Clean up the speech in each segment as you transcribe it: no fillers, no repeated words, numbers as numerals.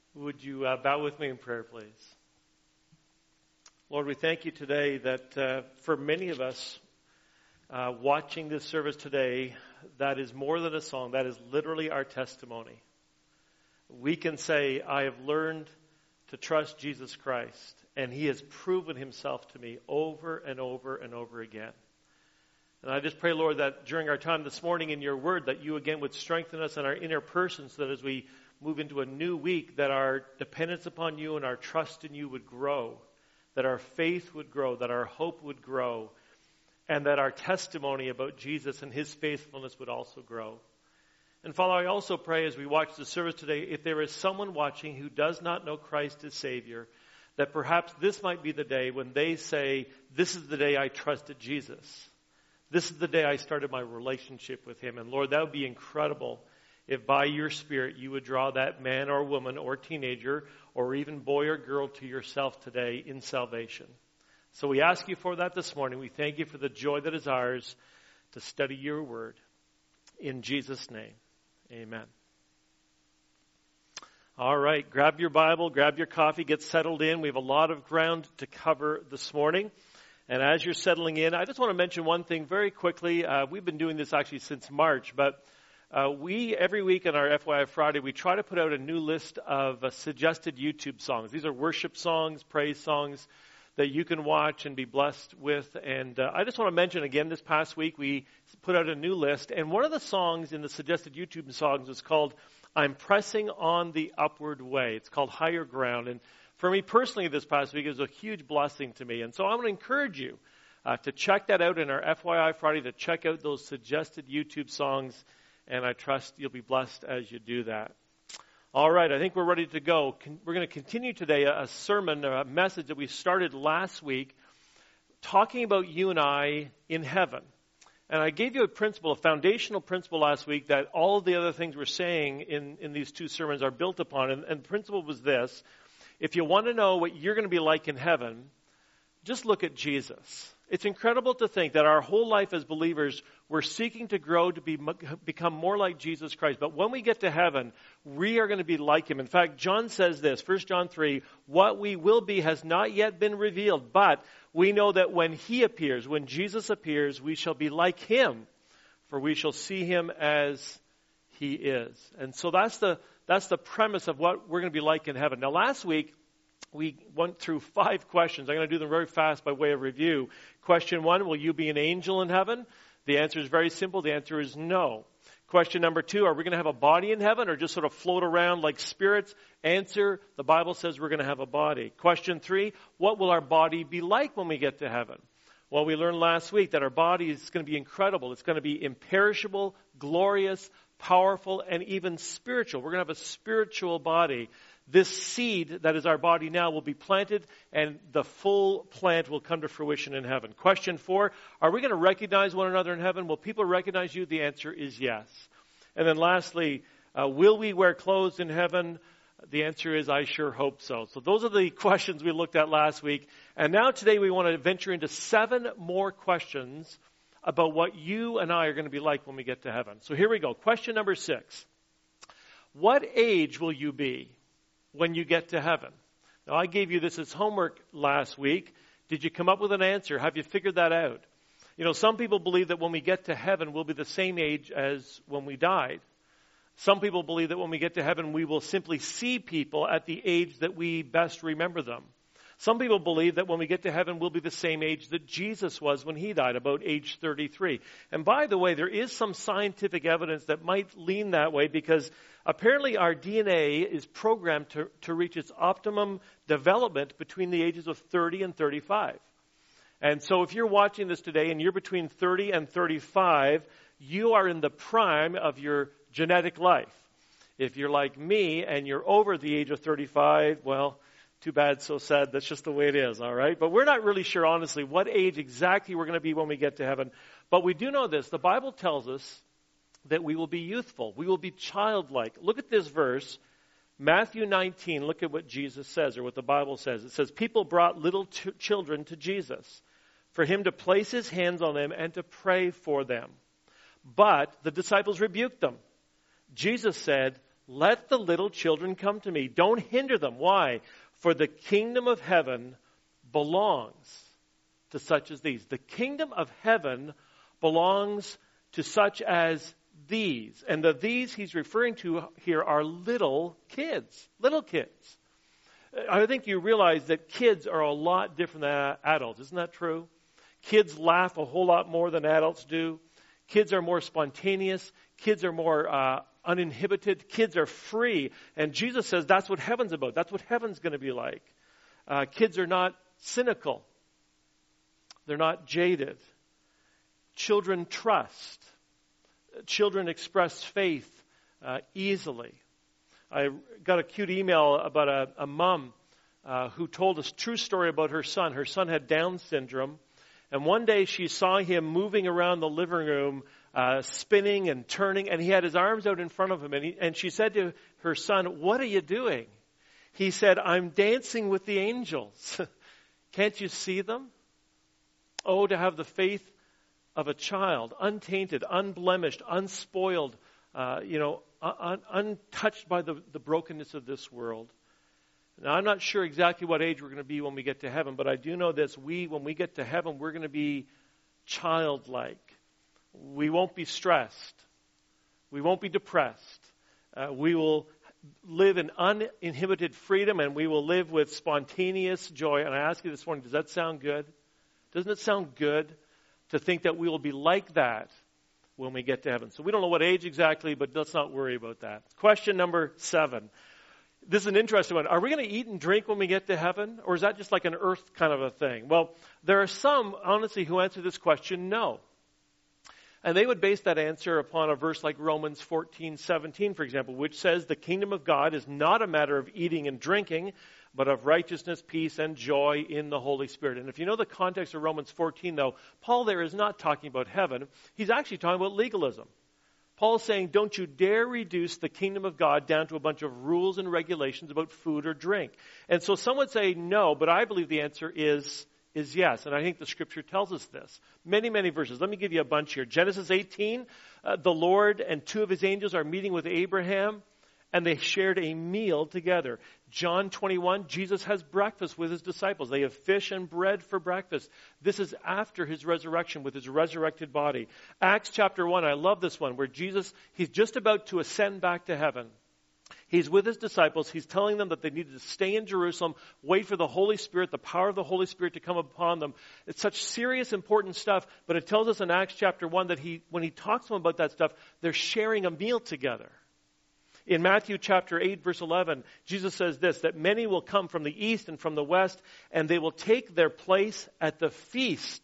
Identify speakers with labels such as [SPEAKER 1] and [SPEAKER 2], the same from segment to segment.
[SPEAKER 1] Would you bow with me in prayer, please? Lord, we thank you today that for many of us watching this service today, that is more than a song. That is literally our testimony. We can say, I have learned to trust Jesus Christ, and he has proven himself to me over and over and over again. And I just pray, Lord, that during our time this morning in your word, that you again would strengthen us in our inner person so that as we move into a new week, that our dependence upon you and our trust in you would grow, that our faith would grow, that our hope would grow, and that our testimony about Jesus and his faithfulness would also grow. And Father, I also pray as we watch the service today, if there is someone watching who does not know Christ as Savior, that perhaps this might be the day when they say, this is the day I trusted Jesus. This is the day I started my relationship with him. And Lord, that would be incredible if by your Spirit you would draw that man or woman or teenager or even boy or girl to yourself today in salvation. So we ask you for that this morning. We thank you for the joy that is ours to study your word. In Jesus' name, amen. All right, grab your Bible, grab your coffee, get settled in. We have a lot of ground to cover this morning. And as you're settling in, I just want to mention one thing very quickly. We've been doing this actually since March, but we, every week on our FYI Friday, we try to put out a new list of suggested YouTube songs. These are worship songs, praise songs that you can watch and be blessed with. And I just want to mention again, this past week we put out a new list. And one of the songs in the suggested YouTube songs is called I'm Pressing on the Upward Way. It's called Higher Ground. And for me personally this past week, it was a huge blessing to me. And so I want to encourage you to check that out in our FYI Friday, to check out those suggested YouTube songs. And I trust you'll be blessed as you do that. All right, I think we're ready to go. We're going to continue today a sermon, a message that we started last week, talking about you and I in heaven. And I gave you a principle, a foundational principle last week that all of the other things we're saying in these two sermons are built upon. And the principle was this: if you want to know what you're going to be like in heaven, just look at Jesus. It's incredible to think that our whole life as believers, we're seeking to grow to become more like Jesus Christ. But when we get to heaven, we are going to be like him. In fact, John says this, 1 John 3, what we will be has not yet been revealed, but we know that when he appears, when Jesus appears, we shall be like him, for we shall see him as he is. And so that's the premise of what we're going to be like in heaven. Now, last week, we went through 5 questions. I'm going to do them very fast by way of review. Question 1, will you be an angel in heaven? The answer is very simple. The answer is no. Question number 2, are we going to have a body in heaven or just sort of float around like spirits? Answer, the Bible says we're going to have a body. Question 3, what will our body be like when we get to heaven? Well, we learned last week that our body is going to be incredible. It's going to be imperishable, glorious, powerful, and even spiritual. We're going to have a spiritual body. This seed that is our body now will be planted, and the full plant will come to fruition in heaven. Question 4, are we going to recognize one another in heaven? Will people recognize you? The answer is yes. And then lastly, will we wear clothes in heaven? The answer is I sure hope so. So those are the questions we looked at last week. And now today we want to venture into 7 more questions about what you and I are going to be like when we get to heaven. So here we go. Question number 6. What age will you be when you get to heaven? Now, I gave you this as homework last week. Did you come up with an answer? Have you figured that out? You know, some people believe that when we get to heaven, we'll be the same age as when we died. Some people believe that when we get to heaven, we will simply see people at the age that we best remember them. Some people believe that when we get to heaven, we'll be the same age that Jesus was when he died, about age 33. And by the way, there is some scientific evidence that might lean that way, because apparently our DNA is programmed to reach its optimum development between the ages of 30 and 35. And so if you're watching this today and you're between 30 and 35, you are in the prime of your genetic life. If you're like me and you're over the age of 35, well, too bad, so sad. That's just the way it is, all right? But we're not really sure, honestly, what age exactly we're going to be when we get to heaven. But we do know this. The Bible tells us that we will be youthful. We will be childlike. Look at this verse, Matthew 19. Look at what Jesus says, or what the Bible says. It says, people brought little children to Jesus for him to place his hands on them and to pray for them. But the disciples rebuked them. Jesus said, Let the little children come to me. Don't hinder them. Why? For the kingdom of heaven belongs to such as these. The kingdom of heaven belongs to such as these. And the these he's referring to here are little kids. Little kids. I think you realize that kids are a lot different than adults. Isn't that true? Kids laugh a whole lot more than adults do. Kids are more spontaneous. Kids are more uninhibited. Kids are free. And Jesus says that's what heaven's about. That's what heaven's going to be like. Kids are not cynical. They're not jaded. Children trust. Children express faith easily. I got a cute email about a mom who told us a true story about her son. Her son had Down syndrome. And one day she saw him moving around the living room, spinning and turning, and he had his arms out in front of him. And she said to her son, "What are you doing?" He said, "I'm dancing with the angels." Can't you see them? Oh, to have the faith of a child, untainted, unblemished, unspoiled, untouched by the brokenness of this world. Now, I'm not sure exactly what age we're going to be when we get to heaven, but I do know this. When we get to heaven, we're going to be childlike. We won't be stressed. We won't be depressed. We will live in uninhibited freedom, and we will live with spontaneous joy. And I ask you this morning, does that sound good? Doesn't it sound good to think that we will be like that when we get to heaven? So we don't know what age exactly, but let's not worry about that. Question number 7. This is an interesting one. Are we going to eat and drink when we get to heaven? Or is that just like an earth kind of a thing? Well, there are some, honestly, who answer this question, no. And they would base that answer upon a verse like Romans 14:17, for example, which says the kingdom of God is not a matter of eating and drinking, but of righteousness, peace, and joy in the Holy Spirit. And if you know the context of Romans 14, though, Paul there is not talking about heaven. He's actually talking about legalism. Paul's saying, don't you dare reduce the kingdom of God down to a bunch of rules and regulations about food or drink. And so some would say no, but I believe the answer is yes. And I think the scripture tells us this. Many, many verses. Let me give you a bunch here. Genesis 18, the Lord and 2 of his angels are meeting with Abraham, and they shared a meal together. John 21, Jesus has breakfast with his disciples. They have fish and bread for breakfast. This is after his resurrection with his resurrected body. Acts chapter 1, I love this one, where Jesus, he's just about to ascend back to heaven. He's with his disciples. He's telling them that they needed to stay in Jerusalem, wait for the Holy Spirit, the power of the Holy Spirit to come upon them. It's such serious, important stuff, but it tells us in Acts chapter 1 that when he talks to them about that stuff, they're sharing a meal together. In Matthew chapter 8, verse 11, Jesus says this, that many will come from the east and from the west, and they will take their place at the feast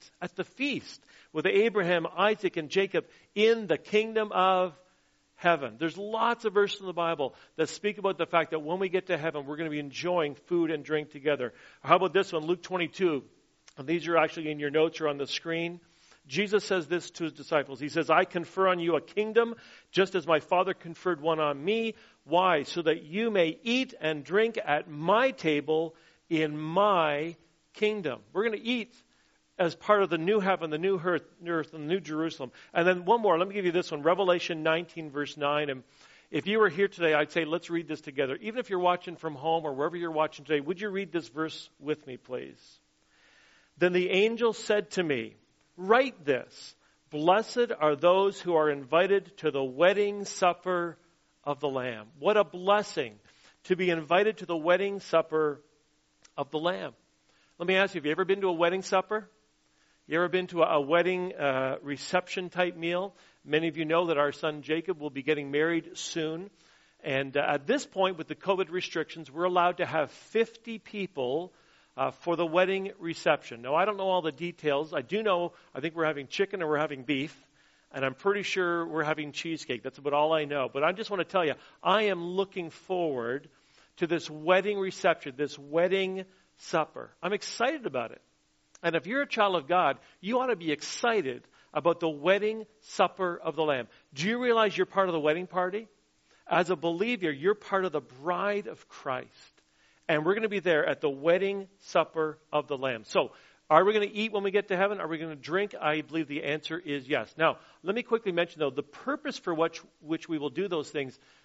[SPEAKER 1] with Abraham, Isaac, and Jacob in the kingdom of heaven. There's lots of verses in the Bible that speak about the fact that when we get to heaven, we're going to be enjoying food and drink together. How about this one, Luke 22? And these are actually in your notes or on the screen. Jesus says this to his disciples. He says, I confer on you a kingdom, just as my Father conferred one on me. Why? So that you may eat and drink at my table in my kingdom. We're going to eat as part of the new heaven, the new earth, and the new Jerusalem. And then one more. Let me give you this one. Revelation 19, verse 9. And if you were here today, I'd say let's read this together. Even if you're watching from home or wherever you're watching today, would you read this verse with me, please? Then the angel said to me, write this, blessed are those who are invited to the wedding supper of the Lamb. What a blessing to be invited to the wedding supper of the Lamb. Let me ask you, have you ever been to a wedding supper? You ever been to a wedding reception type meal? Many of you know that our son Jacob will be getting married soon. And at this point, with the COVID restrictions, we're allowed to have 50 people for the wedding reception. Now, I don't know all the details. I do know, I think we're having chicken and we're having beef, and I'm pretty sure we're having cheesecake. That's about all I know. But I just want to tell you, I am looking forward to this wedding reception, this wedding supper. I'm excited about it. And if you're a child of God, you ought to be excited about the wedding supper of the Lamb. Do you realize you're part of the wedding party? As a believer, you're part of the bride of Christ. And we're going to be there at the wedding supper of the Lamb. So, are we going to eat when we get to heaven? Are we going to drink? I believe the answer is yes. Now, let me quickly mention, though, the purpose for which we will do those things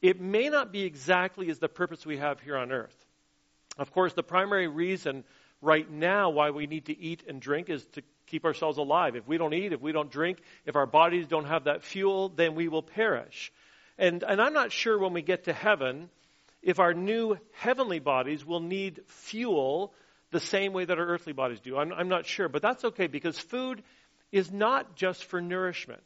[SPEAKER 1] it may not be exactly as the purpose we have here on earth. Of course, the primary reason right now why we need to eat and drink is to keep ourselves alive. If we don't eat, if we don't drink, if our bodies don't have that fuel, then we will perish. And I'm not sure when we get to heaven if our new heavenly bodies will need fuel the same way that our earthly bodies do. I'm not sure, but that's okay because food is not just for nourishment.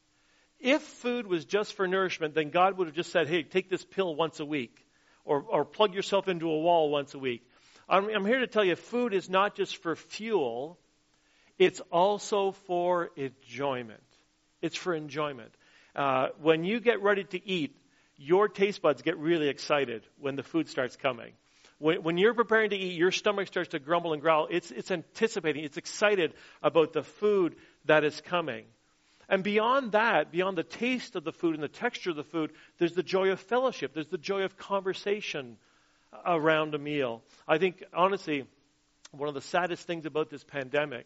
[SPEAKER 1] If food was just for nourishment, then God would have just said, hey, take this pill once a week or plug yourself into a wall once a week. I'm here to tell you food is not just for fuel, it's also for enjoyment. It's for enjoyment. When you get ready to eat, your taste buds get really excited when the food starts coming. When you're preparing to eat, your stomach starts to grumble and growl. It's anticipating, it's excited about the food that is coming. And beyond that, beyond the taste of the food and the texture of the food, there's the joy of fellowship. There's the joy of conversation around a meal. I think, honestly, one of the saddest things about this pandemic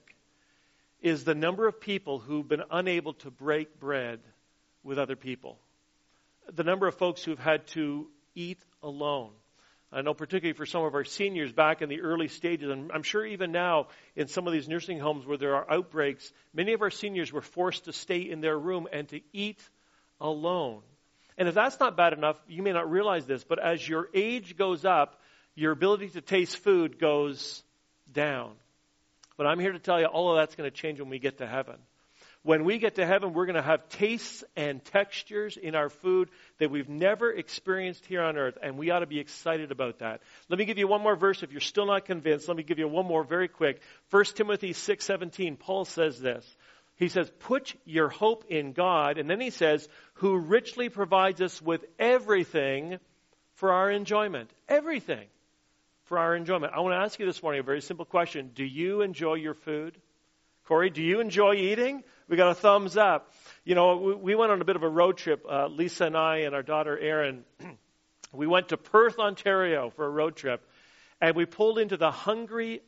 [SPEAKER 1] is the number of people who've been unable to break bread with other people. The number of folks who've had to eat alone. I know particularly for some of our seniors back in the early stages, and I'm sure even now in some of these nursing homes where there are outbreaks, many of our seniors were forced to stay in their room and to eat alone. And if that's not bad enough, you may not realize this, but as your age goes up, your ability to taste food goes down. But I'm here to tell you all of that's going to change when we get to heaven. When we get to heaven, we're going to have tastes and textures in our food that we've never experienced here on earth, and we ought to be excited about that. Let me give you one more verse. If you're still not convinced, let me give you one more very quick. 1 Timothy 6:17, Paul says this. He says, put your hope in God, and then he says, who richly provides us with everything for our enjoyment. Everything for our enjoyment. I want to ask you this morning a very simple question. Do you enjoy your food? Corey, do you enjoy eating? We got a thumbs up. You know, we went on a bit of a road trip, Lisa and I and our daughter Erin. We went to Perth, Ontario for a road trip, and we pulled into the Hungry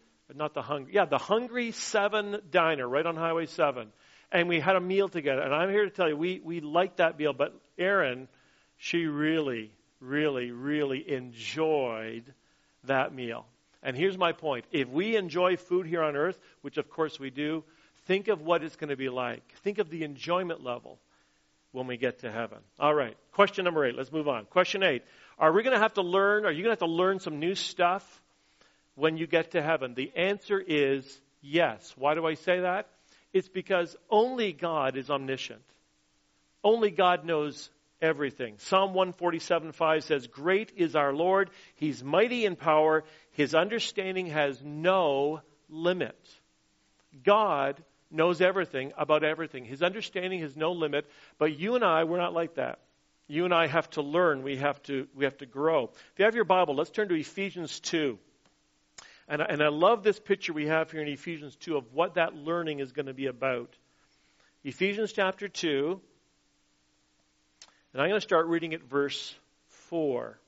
[SPEAKER 1] 7 Diner right on Highway 7, and we had a meal together. And I'm here to tell you, we liked that meal, but Erin, she really, really, really enjoyed that meal. And here's my point. If we enjoy food here on earth, which of course we do, think of what it's going to be like. Think of the enjoyment level when we get to heaven. All right. Question number 8. Let's move on. Question 8. Are you going to have to learn some new stuff when you get to heaven? The answer is yes. Why do I say that? It's because only God is omniscient. Only God knows everything. Psalm 147:5 says, great is our Lord. He's mighty in power. His understanding has no limit. God knows everything about everything. His understanding has no limit. But you and I, we're not like that. You and I have to learn. We have to grow. If you have your Bible, let's turn to Ephesians 2. And I love this picture we have here in Ephesians 2 of what that learning is going to be about. Ephesians chapter 2. And I'm going to start reading at verse 4.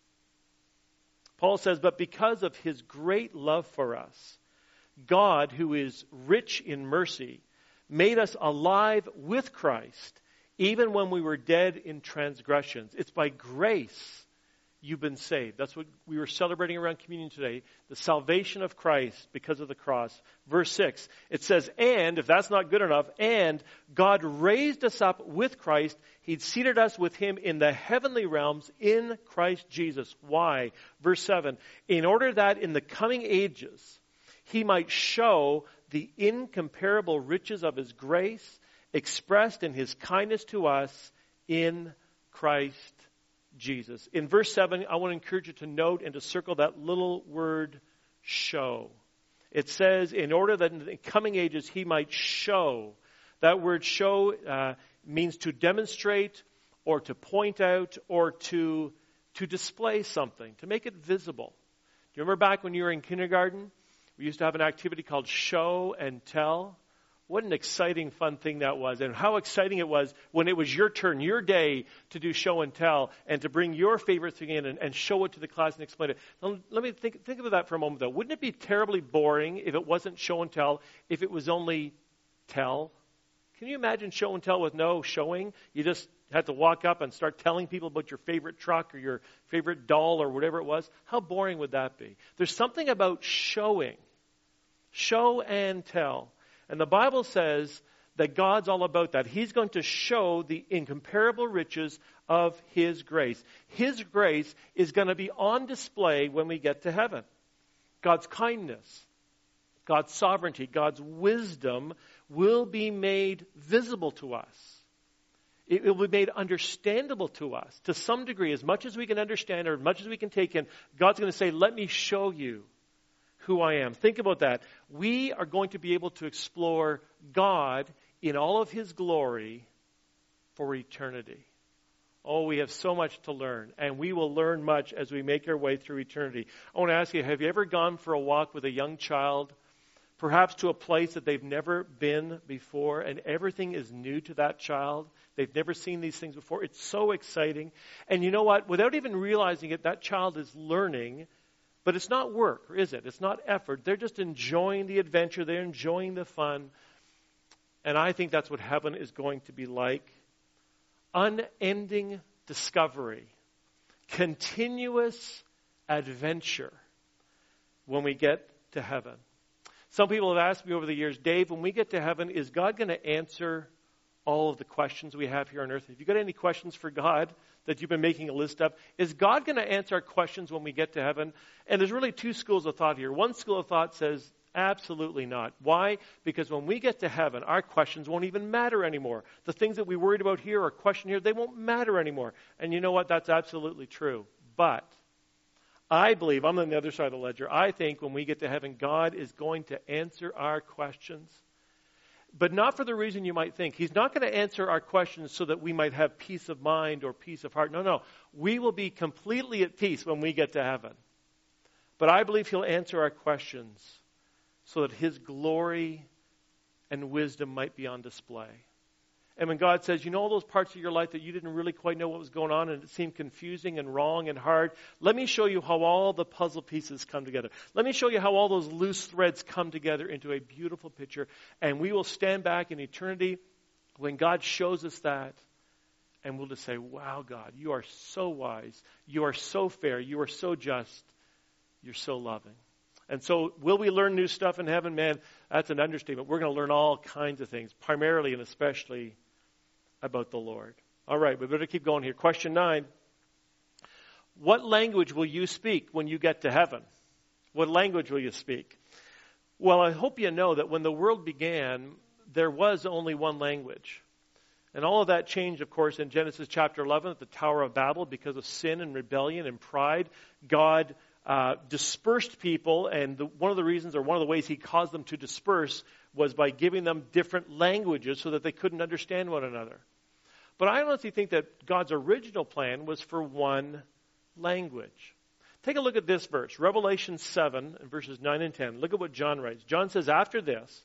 [SPEAKER 1] Paul says, but because of his great love for us, God, who is rich in mercy, made us alive with Christ, even when we were dead in transgressions. It's by grace you've been saved. That's what we were celebrating around communion today, the salvation of Christ because of the cross. Verse 6, it says, and, if that's not good enough, and God raised us up with Christ. He'd seated us with him in the heavenly realms in Christ Jesus. Why? Verse 7, in order that in the coming ages he might show the incomparable riches of his grace expressed in his kindness to us in Christ Jesus. In verse 7, I want to encourage you to note and to circle that little word, show. It says, in order that in the coming ages he might show. That word show means to demonstrate or to point out or to display something, to make it visible. Do you remember back when you were in kindergarten? We used to have an activity called show and tell. What an exciting, fun thing that was. And how exciting it was when it was your turn, your day to do show and tell and to bring your favorite thing in and show it to the class and explain it. Now, let me think about that for a moment, though. Wouldn't it be terribly boring if it wasn't show and tell, if it was only tell? Can you imagine show and tell with no showing? You just had to walk up and start telling people about your favorite truck or your favorite doll or whatever it was? How boring would that be? There's something about showing. Show and tell. And the Bible says that God's all about that. He's going to show the incomparable riches of His grace. His grace is going to be on display when we get to heaven. God's kindness, God's sovereignty, God's wisdom will be made visible to us. It will be made understandable to us to some degree. As much as we can understand or as much as we can take in, God's going to say, let me show you who I am. Think about that. We are going to be able to explore God in all of His glory for eternity. Oh, we have so much to learn, and we will learn much as we make our way through eternity. I want to ask you, have you ever gone for a walk with a young child, perhaps to a place that they've never been before, and everything is new to that child? They've never seen these things before. It's so exciting. And you know what? Without even realizing it, that child is learning. But it's not work, is it? It's not effort. They're just enjoying the adventure. They're enjoying the fun. And I think that's what heaven is going to be like. Unending discovery. Continuous adventure when we get to heaven. Some people have asked me over the years, Dave, when we get to heaven, is God going to answer all of the questions we have here on earth? Have you got any questions for God that you've been making a list of? Is God going to answer our questions when we get to heaven? And there's really two schools of thought here. One school of thought says, absolutely not. Why? Because when we get to heaven, our questions won't even matter anymore. The things that we worried about here or questioned here, they won't matter anymore. And you know what? That's absolutely true. But I believe, I'm on the other side of the ledger, I think when we get to heaven, God is going to answer our questions. But not for the reason you might think. He's not going to answer our questions so that we might have peace of mind or peace of heart. No. We will be completely at peace when we get to heaven. But I believe He'll answer our questions so that His glory and wisdom might be on display. And when God says, you know all those parts of your life that you didn't really quite know what was going on and it seemed confusing and wrong and hard, let me show you how all the puzzle pieces come together. Let me show you how all those loose threads come together into a beautiful picture. And we will stand back in eternity when God shows us that, and we'll just say, wow, God, you are so wise. You are so fair. You are so just. You're so loving. And so will we learn new stuff in heaven? Man, that's an understatement. We're going to learn all kinds of things, primarily and especially about the Lord. All right, we better keep going here. Question 9. What language will you speak when you get to heaven? What language will you speak? Well, I hope you know that when the world began, there was only one language. And all of that changed, of course, in Genesis chapter 11 at the Tower of Babel because of sin and rebellion and pride. God dispersed people, and one of the reasons or one of the ways He caused them to disperse was by giving them different languages so that they couldn't understand one another. But I honestly think that God's original plan was for one language. Take a look at this verse, Revelation 7, verses 9 and 10. Look at what John writes. John says, after this,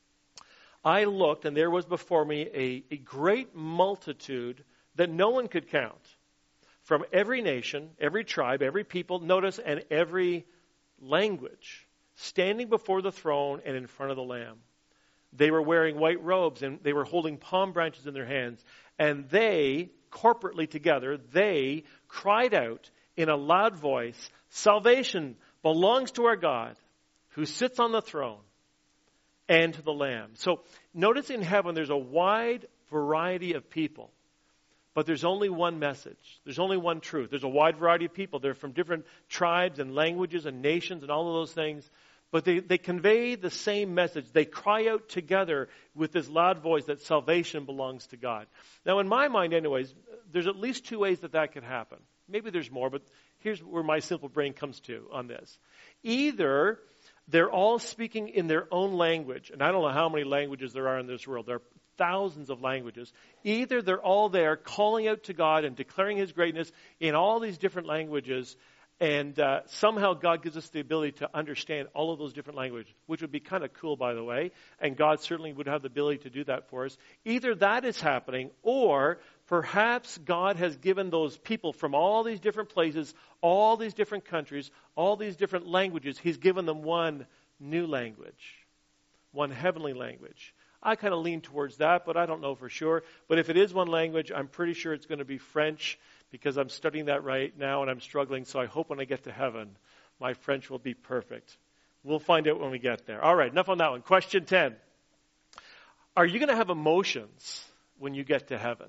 [SPEAKER 1] I looked, and there was before me a great multitude that no one could count, from every nation, every tribe, every people, notice, and every language, standing before the throne and in front of the Lamb. They were wearing white robes, and they were holding palm branches in their hands. And they, corporately together, they cried out in a loud voice, salvation belongs to our God, who sits on the throne, and to the Lamb. So notice in heaven there's a wide variety of people. But there's only one message. There's only one truth. There's a wide variety of people. They're from different tribes and languages and nations and all of those things. But they convey the same message. They cry out together with this loud voice that salvation belongs to God. Now, in my mind anyways, there's at least two ways that could happen. Maybe there's more, but here's where my simple brain comes to on this. Either they're all speaking in their own language, and I don't know how many languages there are in this world. There are thousands of languages. Either they're all there calling out to God and declaring His greatness in all these different languages, and somehow God gives us the ability to understand all of those different languages, which would be kind of cool, by the way, and God certainly would have the ability to do that for us. Either that is happening, or perhaps God has given those people from all these different places, all these different countries, all these different languages, He's given them one new language, one heavenly language. I kind of lean towards that, but I don't know for sure. But if it is one language, I'm pretty sure it's going to be French, because I'm studying that right now and I'm struggling. So I hope when I get to heaven, my French will be perfect. We'll find out when we get there. All right, enough on that one. Question 10. Are you going to have emotions when you get to heaven?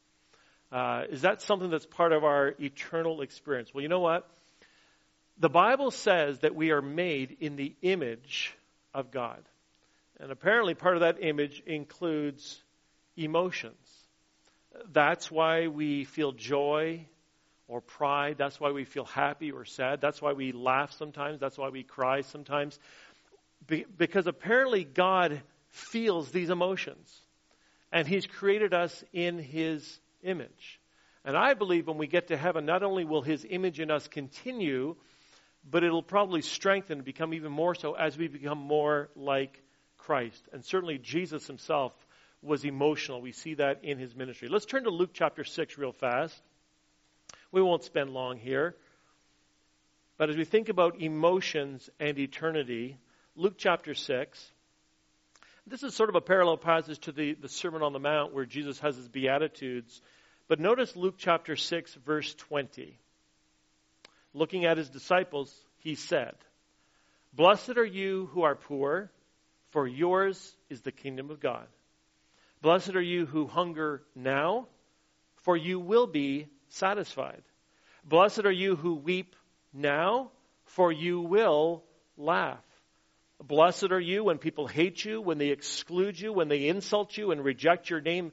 [SPEAKER 1] Is that something that's part of our eternal experience? Well, you know what? The Bible says that we are made in the image of God. And apparently part of that image includes emotions. That's why we feel joy or pride. That's why we feel happy or sad. That's why we laugh sometimes. That's why we cry sometimes. Because apparently God feels these emotions. And He's created us in His image. And I believe when we get to heaven, not only will His image in us continue, but it'll probably strengthen and become even more so as we become more like Christ. And certainly Jesus Himself was emotional. We see that in His ministry. Let's turn to Luke chapter 6 real fast. We won't spend long here. But as we think about emotions and eternity, Luke chapter 6, this is sort of a parallel passage to the Sermon on the Mount where Jesus has His Beatitudes. But notice Luke chapter 6, verse 20. Looking at His disciples, He said, "Blessed are you who are poor, for yours is the kingdom of God. Blessed are you who hunger now, for you will be satisfied. Blessed are you who weep now, for you will laugh. Blessed are you when people hate you, when they exclude you, when they insult you and reject your name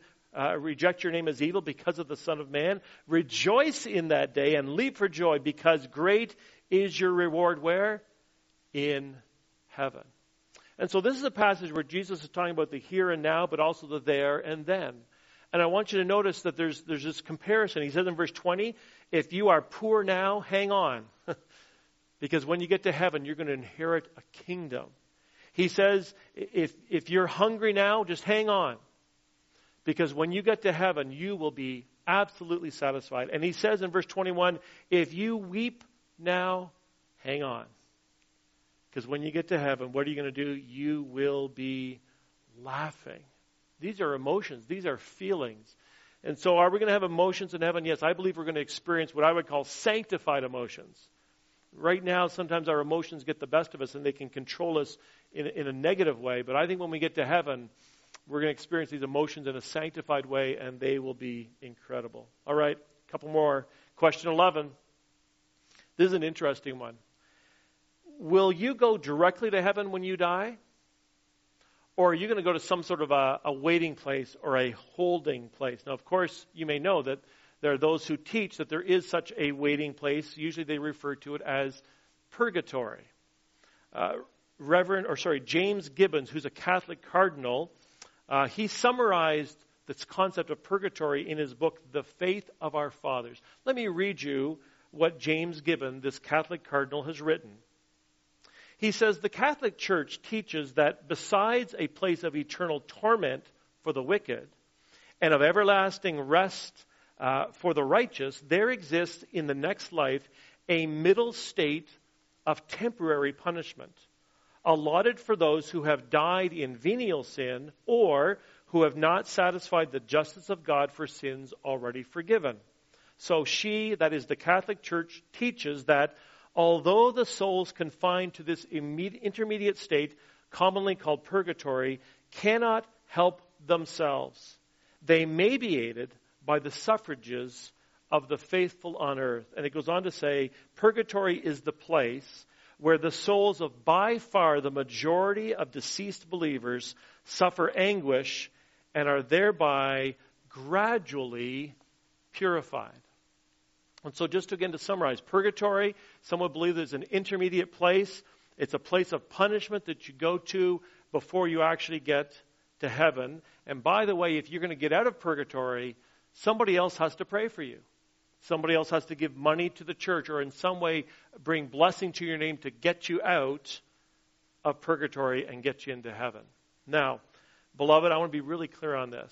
[SPEAKER 1] as evil because of the Son of Man. Rejoice in that day and leap for joy, because great is your reward where? In heaven." And so this is a passage where Jesus is talking about the here and now, but also the there and then. And I want you to notice that there's this comparison. He says in verse 20, if you are poor now, hang on. Because when you get to heaven, you're going to inherit a kingdom. He says, if you're hungry now, just hang on. Because when you get to heaven, you will be absolutely satisfied. And he says in verse 21, if you weep now, hang on. Because when you get to heaven, what are you going to do? You will be laughing. These are emotions. These are feelings. And so are we going to have emotions in heaven? Yes, I believe we're going to experience what I would call sanctified emotions. Right now, sometimes our emotions get the best of us and they can control us in a negative way. But I think when we get to heaven, we're going to experience these emotions in a sanctified way, and they will be incredible. All right, a couple more. Question 11. This is an interesting one. Will you go directly to heaven when you die? Or are you going to go to some sort of a waiting place or a holding place? Now, of course, you may know that there are those who teach that there is such a waiting place. Usually they refer to it as purgatory. James Gibbons, who's a Catholic cardinal, he summarized this concept of purgatory in his book, The Faith of Our Fathers. Let me read you what James Gibbons, this Catholic cardinal, has written. He says, the Catholic Church teaches that besides a place of eternal torment for the wicked and of everlasting rest for the righteous, there exists in the next life a middle state of temporary punishment, allotted for those who have died in venial sin or who have not satisfied the justice of God for sins already forgiven. So she, that is the Catholic Church, teaches that although the souls confined to this intermediate state, commonly called purgatory, cannot help themselves, they may be aided by the suffrages of the faithful on earth. And it goes on to say, purgatory is the place where the souls of by far the majority of deceased believers suffer anguish and are thereby gradually purified. And so just again to summarize, purgatory, some would believe there's an intermediate place. It's a place of punishment that you go to before you actually get to heaven. And by the way, if you're going to get out of purgatory, somebody else has to pray for you. Somebody else has to give money to the church or in some way bring blessing to your name to get you out of purgatory and get you into heaven. Now, beloved, I want to be really clear on this.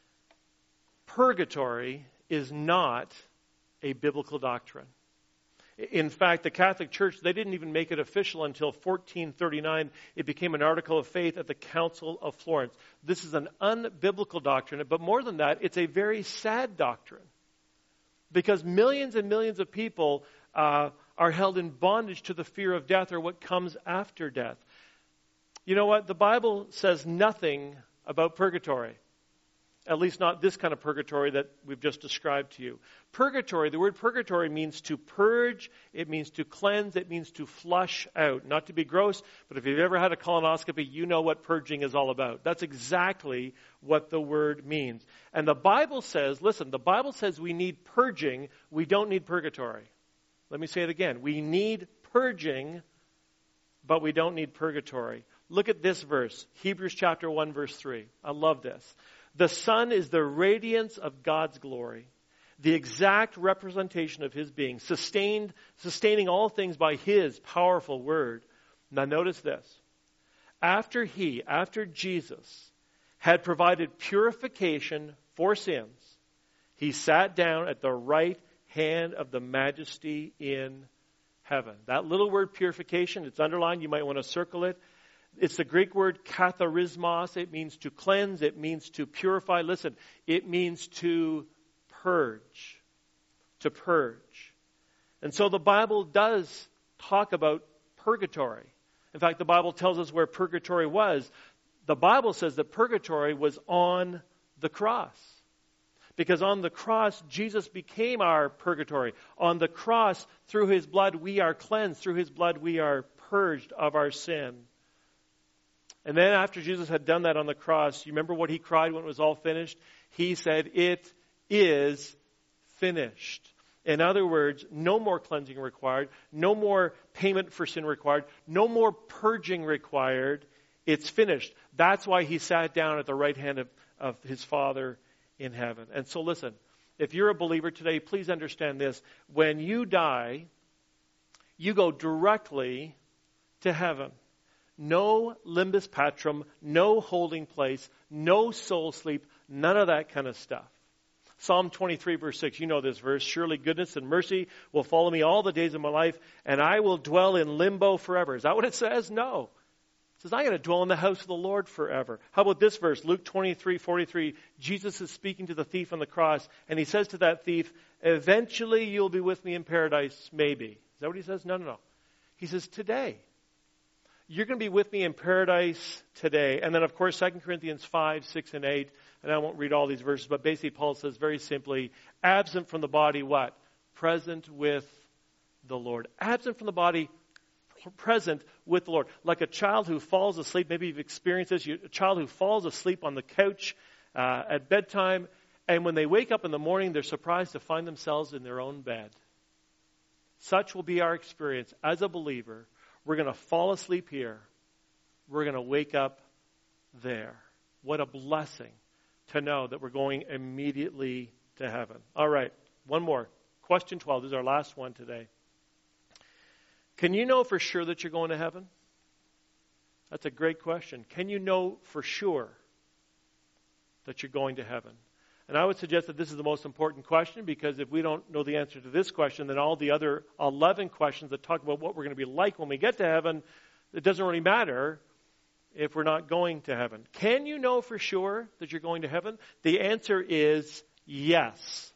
[SPEAKER 1] Purgatory is not a biblical doctrine. In fact, the Catholic Church, they didn't even make it official until 1439. It became an article of faith at the Council of Florence. This is an unbiblical doctrine, but more than that, it's a very sad doctrine. Because millions and millions of people are held in bondage to the fear of death or what comes after death. You know what? The Bible says nothing about purgatory. At least not this kind of purgatory that we've just described to you. Purgatory, the word purgatory means to purge, it means to cleanse, it means to flush out. Not to be gross, but if you've ever had a colonoscopy, you know what purging is all about. That's exactly what the word means. And the Bible says, listen, the Bible says we need purging, we don't need purgatory. Let me say it again. We need purging, but we don't need purgatory. Look at this verse, Hebrews chapter 1, verse 3. I love this. The Son is the radiance of God's glory, the exact representation of His being, sustaining all things by His powerful word. Now notice this. After Jesus had provided purification for sins, He sat down at the right hand of the Majesty in heaven. That little word purification, it's underlined. You might want to circle it. It's the Greek word katharismos. It means to cleanse. It means to purify. Listen, it means to purge. To purge. And so the Bible does talk about purgatory. In fact, the Bible tells us where purgatory was. The Bible says that purgatory was on the cross. Because on the cross, Jesus became our purgatory. On the cross, through His blood, we are cleansed. Through His blood, we are purged of our sin. And then after Jesus had done that on the cross, you remember what He cried when it was all finished? He said, "It is finished." In other words, no more cleansing required, no more payment for sin required, no more purging required. It's finished. That's why He sat down at the right hand of His Father in heaven. And so listen, if you're a believer today, please understand this. When you die, you go directly to heaven. No limbus patrum, no holding place, no soul sleep, none of that kind of stuff. Psalm 23 verse 6, you know this verse. Surely goodness and mercy will follow me all the days of my life, and I will dwell in limbo forever. Is that what it says? No. It says, I'm going to dwell in the house of the Lord forever. How about this verse? Luke 23:43. Jesus is speaking to the thief on the cross, and He says to that thief, eventually you'll be with me in paradise, maybe. Is that what He says? No. He says, today. You're going to be with me in paradise today. And then, of course, 2 Corinthians 5, 6, and 8. And I won't read all these verses, but basically Paul says very simply, absent from the body, what? Present with the Lord. Absent from the body, present with the Lord. Like a child who falls asleep. Maybe you've experienced this. A child who falls asleep on the couch at bedtime. And when they wake up in the morning, they're surprised to find themselves in their own bed. Such will be our experience as a believer. We're going to fall asleep here. We're going to wake up there. What a blessing to know that we're going immediately to heaven. All right, one more. Question 12. This is our last one today. Can you know for sure that you're going to heaven? That's a great question. Can you know for sure that you're going to heaven? And I would suggest that this is the most important question, because if we don't know the answer to this question, then all the other 11 questions that talk about what we're going to be like when we get to heaven, it doesn't really matter if we're not going to heaven. Can you know for sure that you're going to heaven? The answer is yes.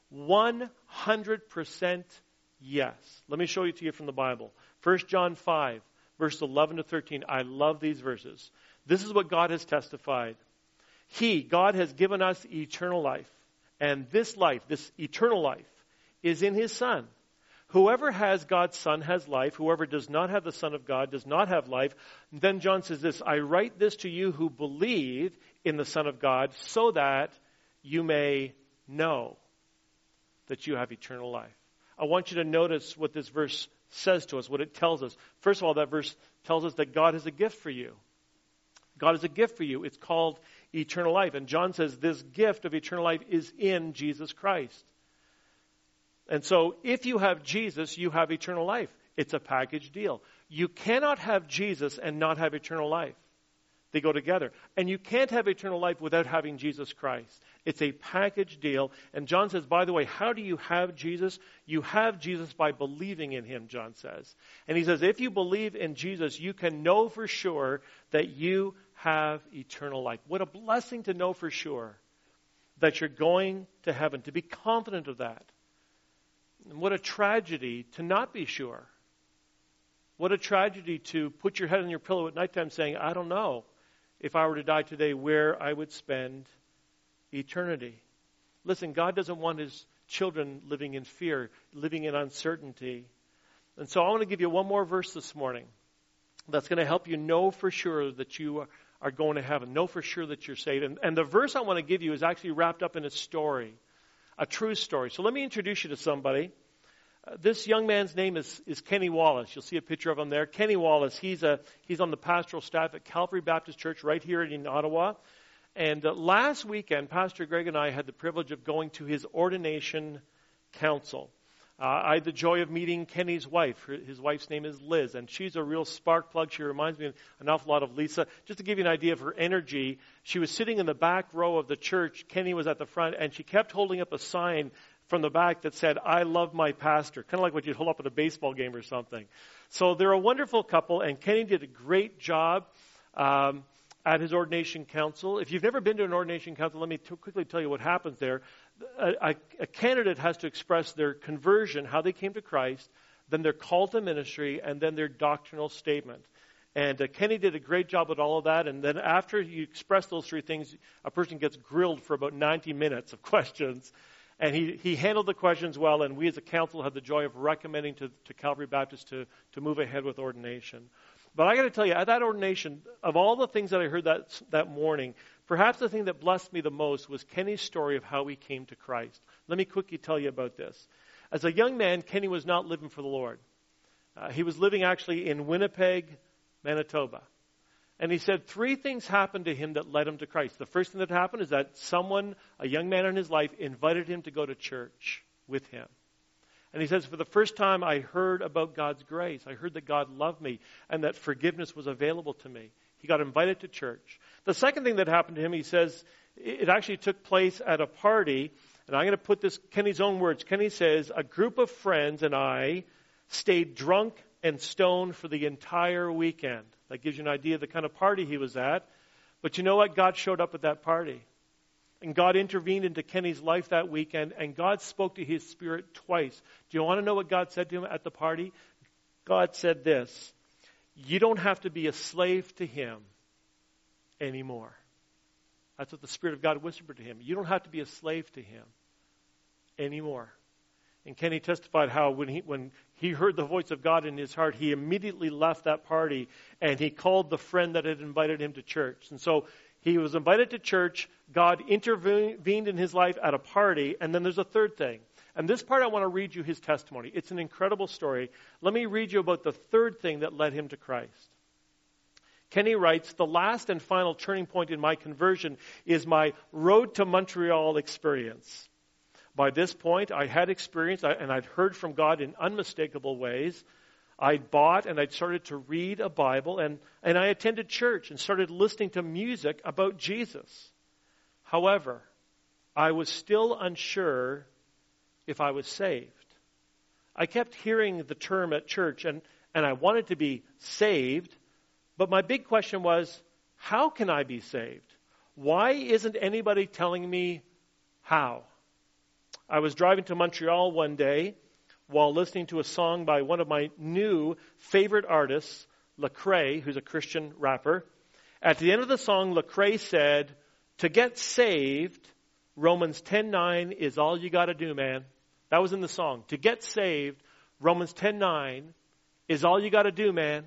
[SPEAKER 1] 100% yes. Let me show you to you from the Bible. 1 John 5, verse 11 to 13. I love these verses. This is what God has testified. God has given us eternal life. And this life, this eternal life, is in His Son. Whoever has God's Son has life. Whoever does not have the Son of God does not have life. And then John says this, I write this to you who believe in the Son of God, so that you may know that you have eternal life. I want you to notice what this verse says to us, what it tells us. First of all, that verse tells us that God has a gift for you. God has a gift for you. It's called eternal life. And John says this gift of eternal life is in Jesus Christ. And so if you have Jesus, you have eternal life. It's a package deal. You cannot have Jesus and not have eternal life. They go together. And you can't have eternal life without having Jesus Christ. It's a package deal. And John says, by the way, how do you have Jesus? You have Jesus by believing in him, John says. And he says, if you believe in Jesus, you can know for sure that you have eternal life. What a blessing to know for sure that you're going to heaven, to be confident of that. And what a tragedy to not be sure. What a tragedy to put your head on your pillow at nighttime saying, I don't know if I were to die today where I would spend eternity. Listen, God doesn't want his children living in fear, living in uncertainty. And so I want to give you one more verse this morning that's going to help you know for sure that you are going to heaven, know for sure that you're saved. And the verse I want to give you is actually wrapped up in a story, a true story. So let me introduce you to somebody. This young man's name is Kenny Wallace. You'll see a picture of him there. Kenny Wallace, he's on the pastoral staff at Calvary Baptist Church right here in Ottawa. And last weekend, Pastor Greg and I had the privilege of going to his ordination council. I had the joy of meeting Kenny's wife. His wife's name is Liz, and she's a real spark plug. She reminds me an awful lot of Lisa. Just to give you an idea of her energy, she was sitting in the back row of the church. Kenny was at the front, and she kept holding up a sign from the back that said, I love my pastor, kind of like what you'd hold up at a baseball game or something. So they're a wonderful couple, and Kenny did a great job at his ordination council. If you've never been to an ordination council, let me quickly tell you what happens there. A candidate has to express their conversion, how they came to Christ, then their call to ministry, and then their doctrinal statement. And Kenny did a great job with all of that. And then after you express those three things, a person gets grilled for about 90 minutes of questions. And he handled the questions well, and we as a council had the joy of recommending to Calvary Baptist to move ahead with ordination. But I got to tell you, at that ordination, of all the things that I heard that morning, perhaps the thing that blessed me the most was Kenny's story of how he came to Christ. Let me quickly tell you about this. As a young man, Kenny was not living for the Lord. He was living actually in Winnipeg, Manitoba. And he said 3 things happened to him that led him to Christ. The first thing that happened is that a young man in his life, invited him to go to church with him. And he says, for the first time, I heard about God's grace. I heard that God loved me and that forgiveness was available to me. He got invited to church. The second thing that happened to him, he says, it actually took place at a party. And I'm going to put this, Kenny's own words. Kenny says, a group of friends and I stayed drunk and stoned for the entire weekend. That gives you an idea of the kind of party he was at. But you know what? God showed up at that party. And God intervened into Kenny's life that weekend, and God spoke to his spirit twice. Do you want to know what God said to him at the party? God said this, you don't have to be a slave to him anymore. That's what the Spirit of God whispered to him. You don't have to be a slave to him anymore. And Kenny testified how when he heard the voice of God in his heart, he immediately left that party and he called the friend that had invited him to church. And so he was invited to church. God intervened in his life at a party. And then there's a third thing. And this part I want to read you his testimony. It's an incredible story. Let me read you about the third thing that led him to Christ. Kenny writes, the last and final turning point in my conversion is my road to Montreal experience. By this point, I had experience and I'd heard from God in unmistakable ways. I'd bought and I'd started to read a Bible and I attended church and started listening to music about Jesus. However, I was still unsure if I was saved. I kept hearing the term at church and I wanted to be saved, but my big question was, how can I be saved? Why isn't anybody telling me how? I was driving to Montreal one day while listening to a song by one of my new favorite artists, Lecrae, who's a Christian rapper. At the end of the song, Lecrae said, to get saved, Romans 10:9 is all you got to do, man. That was in the song. To get saved, Romans 10:9 is all you got to do, man.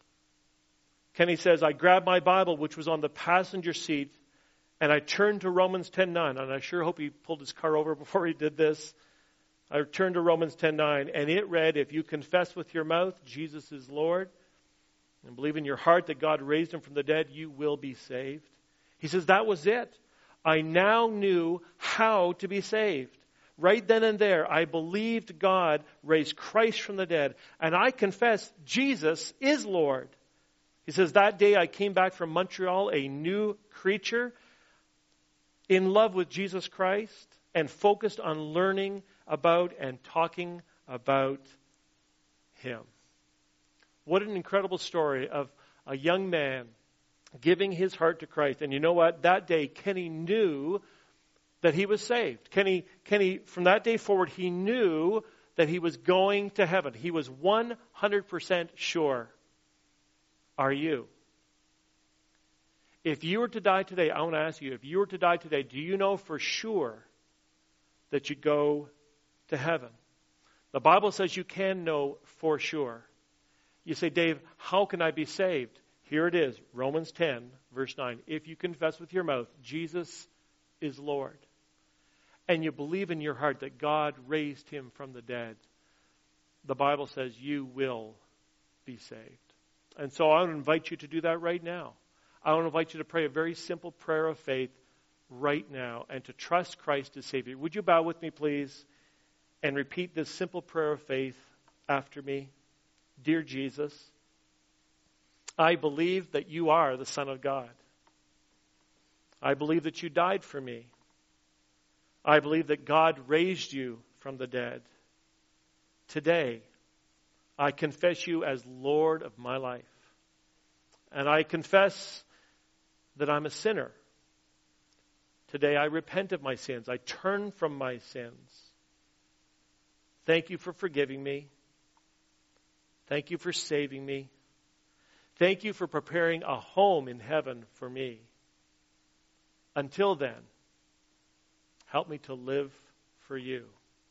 [SPEAKER 1] Kenny says, I grabbed my Bible, which was on the passenger seat, and I turned to Romans 10:9, and I sure hope he pulled his car over before he did this. I turned to Romans 10:9, and it read, if you confess with your mouth Jesus is Lord, and believe in your heart that God raised him from the dead, you will be saved. He says, that was it. I now knew how to be saved. Right then and there, I believed God raised Christ from the dead, and I confessed Jesus is Lord. He says, that day I came back from Montreal a new creature. in love with Jesus Christ and focused on learning about and talking about Him. What an incredible story of a young man giving his heart to Christ. And you know what? That day, Kenny knew that he was saved. Kenny, from that day forward, he knew that he was going to heaven. He was 100% sure. Are you? If you were to die today, I want to ask you, if you were to die today, do you know for sure that you go to heaven? The Bible says you can know for sure. You say, Dave, how can I be saved? Here it is, Romans 10, verse 9. If you confess with your mouth, Jesus is Lord, and you believe in your heart that God raised Him from the dead, the Bible says you will be saved. And so I want to invite you to do that right now. I want to invite you to pray a very simple prayer of faith right now and to trust Christ as Savior. Would you bow with me, please, and repeat this simple prayer of faith after me? Dear Jesus, I believe that you are the Son of God. I believe that you died for me. I believe that God raised you from the dead. Today, I confess you as Lord of my life. And I confess that I'm a sinner. Today, I repent of my sins. I turn from my sins. Thank you for forgiving me. Thank you for saving me. Thank you for preparing a home in heaven for me. Until then, help me to live for you.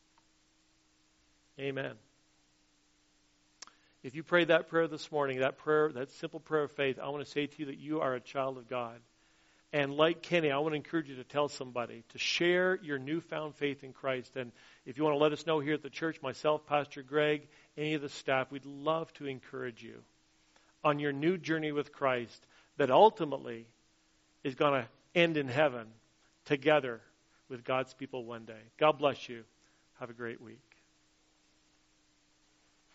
[SPEAKER 1] Amen. If you prayed that prayer this morning, that simple prayer of faith, I want to say to you that you are a child of God. And like Kenny, I want to encourage you to tell somebody, to share your newfound faith in Christ. And if you want to let us know here at the church, myself, Pastor Greg, any of the staff, we'd love to encourage you on your new journey with Christ that ultimately is going to end in heaven together with God's people one day. God bless you. Have a great week.